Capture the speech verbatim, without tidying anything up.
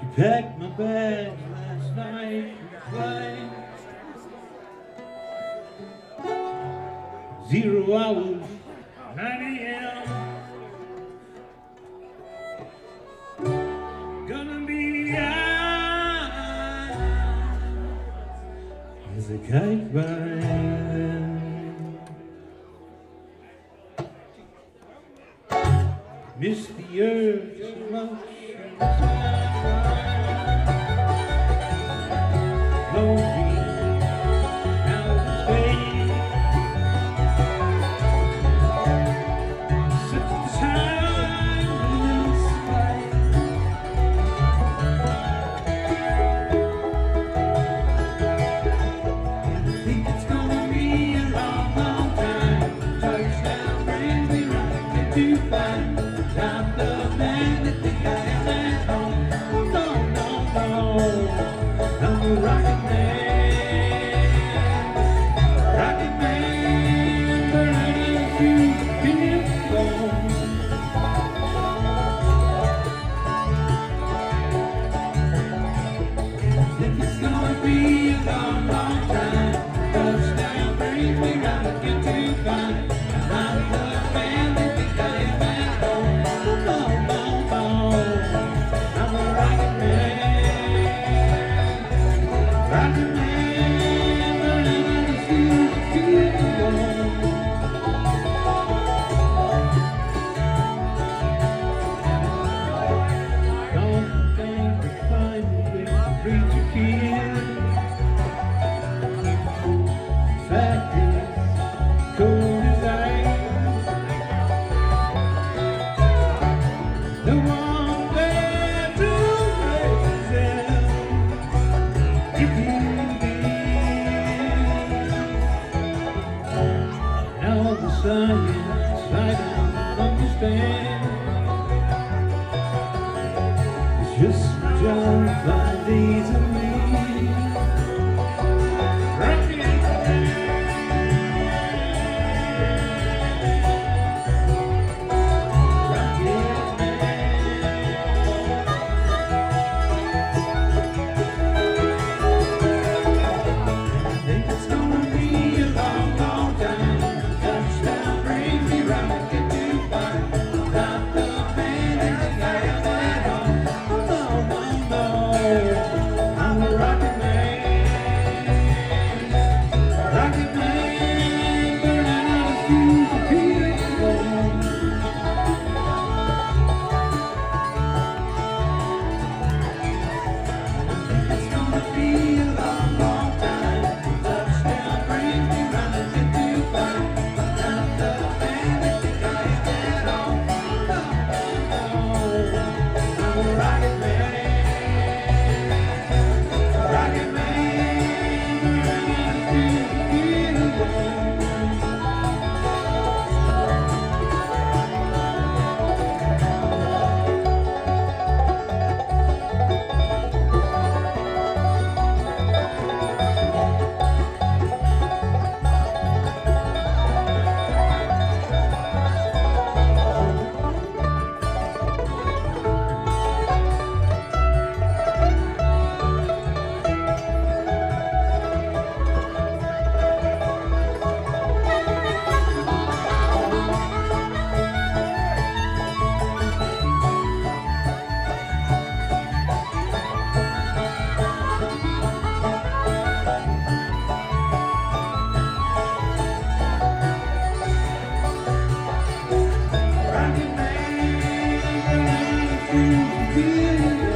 Packed my bags last night for flight. Zero hours, nine a m Gonna be high as a kite by then. Miss the urge so much. To find I'm the man that think I am at home. No, no, no, I'm a rocket man, rocket man, burning to feel alone. I think it's gonna be a long, long time. Touchdown brings me right again to find I'm the man that science I don't understand. It's just John five days a week. Rocket man, rocket man. I think it's gonna be a long, long time. Rocket man,